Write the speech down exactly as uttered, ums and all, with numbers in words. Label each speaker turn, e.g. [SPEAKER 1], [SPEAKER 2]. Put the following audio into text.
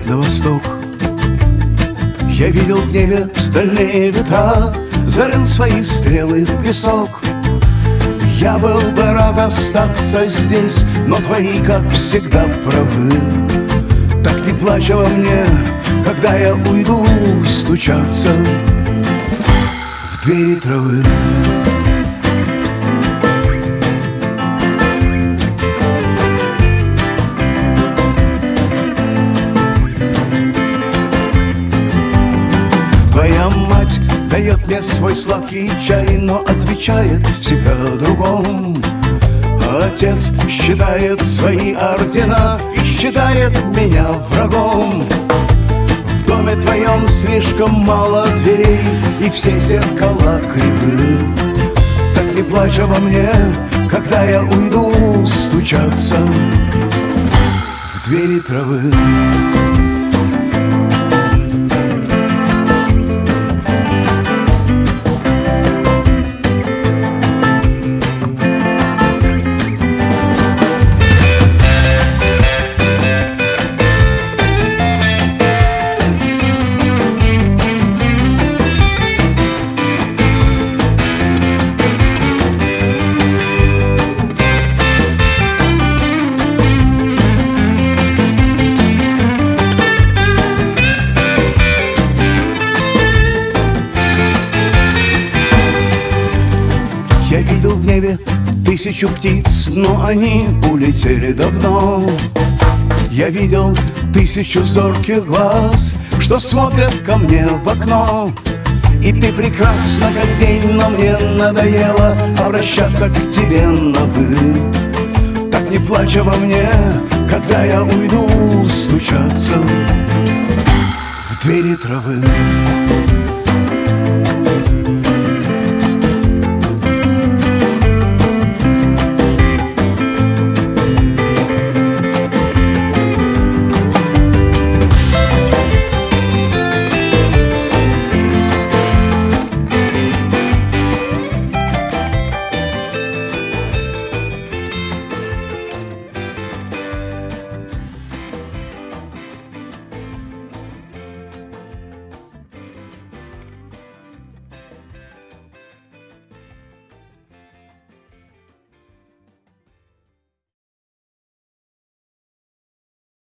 [SPEAKER 1] на восток. Я видел в небе стальные ветра, зарыл свои стрелы в песок. Я был бы рад остаться здесь, но твои, как всегда, правы. Так не плачь обо мне, когда я уйду стучаться в двери травы. Твоя мать дает мне свой сладкий чай, но отвечает всегда о другом. Отец считает свои ордена и считает меня врагом. В доме твоем слишком мало дверей, и все зеркала кривы. Так не плачь обо мне, когда я уйду стучаться в двери травы. Я видел в небе тысячу птиц, но они улетели давно. Я видел тысячу зорких глаз, что смотрят ко мне в окно. И ты прекрасна, как день, но мне надоело обращаться к тебе на «вы». Так не плачь обо мне, когда я уйду стучаться в двери травы.